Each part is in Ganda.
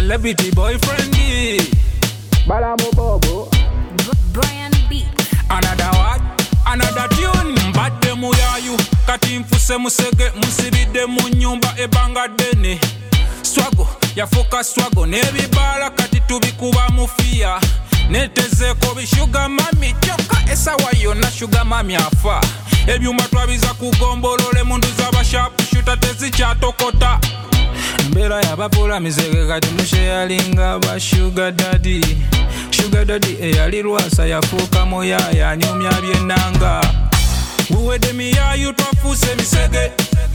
celebrity boyfriend. Balamu Bobo. Brian Beat. Another what? Another tune. Mbadde muyayu kati nfuse musege musibidde mu nyumba ebanga dene. Struggle yafuka struggle n'ebibala kati tubikuba mufia. Netezeko bishuga mami kyokka esawa yonna shuga mami afa. Ebyuma twabiza kugombolole mundu z'abashapu shuta tezikyatokota. Mbera yabapula mizege kati musheyalinga ba sugar daddy. Sugar daddy eyali lwasa yafuuka moyaya anyumya byennanga. Buwedde miyayu twafuuse misege.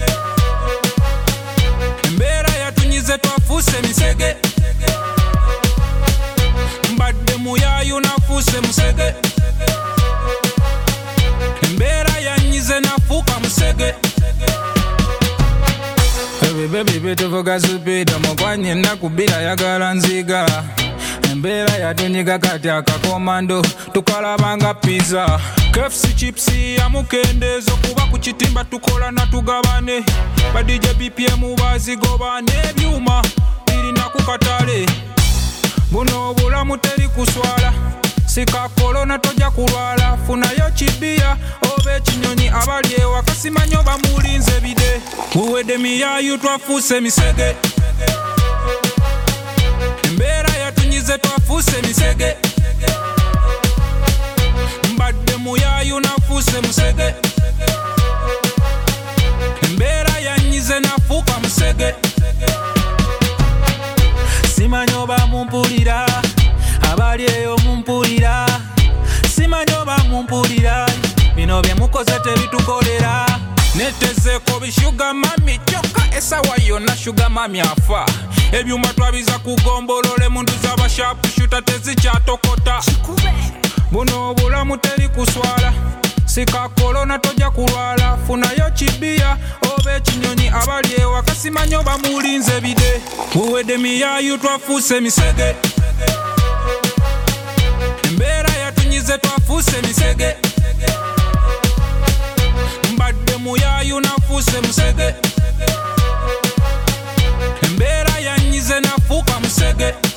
Mbera yatunyize twafuuse misege. Mbadde muyayu nafuuse musege. Mbera yanyize nafuuka musege. Baby tuvuga supida mukwanye nakubira yagala nziga. Mbera yatunyiga kati akakomando tukalabanga pizza. KFC chipsi ya mukendezo kuba ku kitimba tukola na tugabane. Ba DJ BPM bazigobane ebyuma birina ku katale. Buno obulamu teri kuswala. Sika korona toja kulwala. Funayo kibia obe ekinyonyi abali ewa kasimanyo bamulinze bide. Buwedde miyayu twafuuse misege. Mbera yatunyize twafuuse misege. Mbadde muyayu nafuuse musege. Mbera yanyize nafuuka musege. Simanyo bamumpulira abali eyo mumpulira. Simanyo bamumpulira bino bye mukoze tebitukolera. Netezeko bishuga mami kyokka esawa yonna shuga mami afa. Ebyuma twabiza kugombolole mundu z'abashapu shuta tezikyatokota. Buno obulamu teri kuswala. Sika korona toja kulwala. Funayo kibia obe ekinyonyi abali ewa kasimanyo bamulinze bide. Buwedde miyayu twafuuse misege. Mbera yatunyize twafuuse misege. Mbadde muyayu nafuuse musege. Mbera yanyize nafuuka musege.